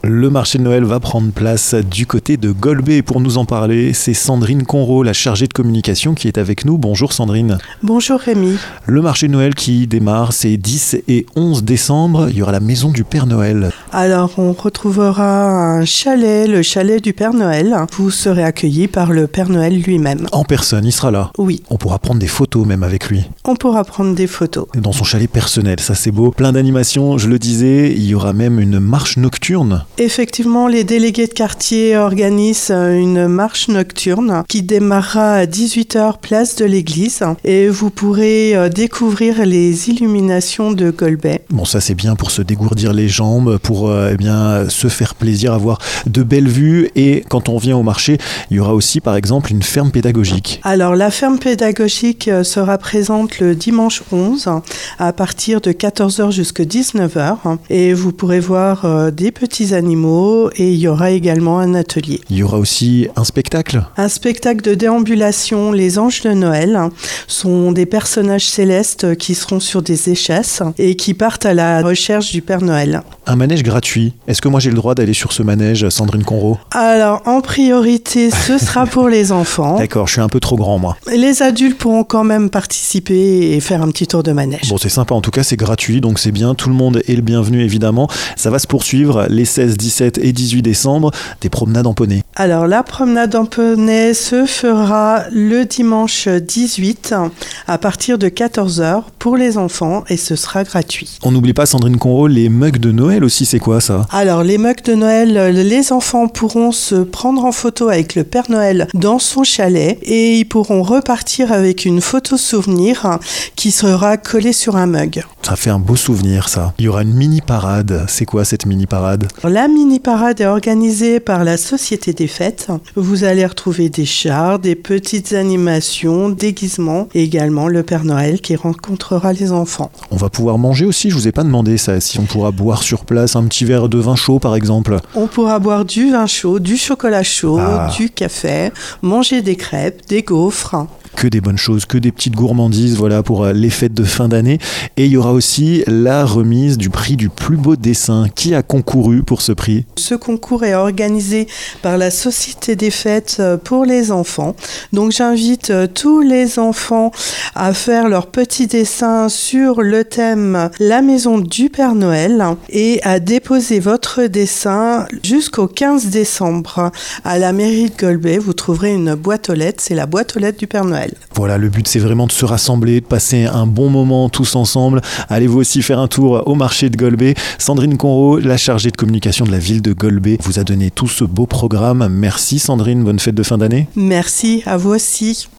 Le marché de Noël va prendre place du côté de Golbet. Et pour nous en parler, c'est Sandrine Conrot, la chargée de communication, qui est avec nous. Bonjour Sandrine. Bonjour Rémi. Le marché de Noël qui démarre, c'est 10 et 11 décembre. Il y aura la maison du Père Noël. Alors, on retrouvera un chalet, le chalet du Père Noël. Vous serez accueillis par le Père Noël lui-même. En personne, il sera là. Oui. On pourra prendre des photos même avec lui. On pourra prendre des photos. Dans son chalet personnel, ça c'est beau. Plein d'animations, je le disais. Il y aura même une marche nocturne. Effectivement, les délégués de quartier organisent une marche nocturne qui démarrera à 18h place de l'église et vous pourrez découvrir les illuminations de Golbet. Bon, ça c'est bien pour se dégourdir les jambes, pour se faire plaisir, avoir de belles vues. Et quand on vient au marché, il y aura aussi par exemple une ferme pédagogique. Alors la ferme pédagogique sera présente le dimanche 11 à partir de 14h jusqu'à 19h et vous pourrez voir des petits animaux et il y aura également un atelier. Il y aura aussi un spectacle. Un spectacle de déambulation, les anges de Noël sont des personnages célestes qui seront sur des échasses et qui partent à la recherche du Père Noël. Un manège gratuit. Est-ce que moi j'ai le droit d'aller sur ce manège, Sandrine Conrot ? Alors en priorité, ce sera pour les enfants. D'accord, je suis un peu trop grand moi. Les adultes pourront quand même participer et faire un petit tour de manège. Bon, c'est sympa, en tout cas c'est gratuit, donc c'est bien, tout le monde est le bienvenu évidemment. Ça va se poursuivre les 16, 17 et 18 décembre, des promenades en poney. Alors la promenade en poney se fera le dimanche 18 à partir de 14h pour les enfants et ce sera gratuit. On n'oublie pas, Sandrine Conrot, les mugs de Noël aussi, c'est quoi ça ? Alors les mugs de Noël, les enfants pourront se prendre en photo avec le Père Noël dans son chalet et ils pourront repartir avec une photo souvenir qui sera collée sur un mug. Ça fait un beau souvenir ça. Il y aura une mini-parade. C'est quoi cette mini-parade ? La mini-parade est organisée par la Société des Fêtes. Vous allez retrouver des chars, des petites animations, déguisements et également le Père Noël qui rencontrera les enfants. On va pouvoir manger aussi, je vous ai pas demandé ça, si on pourra boire sur place un petit verre de vin chaud par exemple. On pourra boire du vin chaud, du chocolat chaud, du café, manger des crêpes, des gaufres. Que des bonnes choses, que des petites gourmandises, voilà, pour les fêtes de fin d'année. Et il y aura aussi la remise du prix du plus beau dessin. Qui a concouru pour ce prix ? Ce concours est organisé par la Société des Fêtes pour les enfants. Donc j'invite tous les enfants à faire leur petit dessin sur le thème La maison du Père Noël et à déposer votre dessin jusqu'au 15 décembre à la mairie de Golbet. Vous trouverez une boîte aux lettres, c'est la boîte aux lettres du Père Noël. Voilà, le but c'est vraiment de se rassembler, de passer un bon moment tous ensemble. Allez vous aussi faire un tour au marché de Golbet. Sandrine Conrot, la chargée de communication de la ville de Golbet, vous a donné tout ce beau programme. Merci Sandrine, bonne fête de fin d'année. Merci, à vous aussi.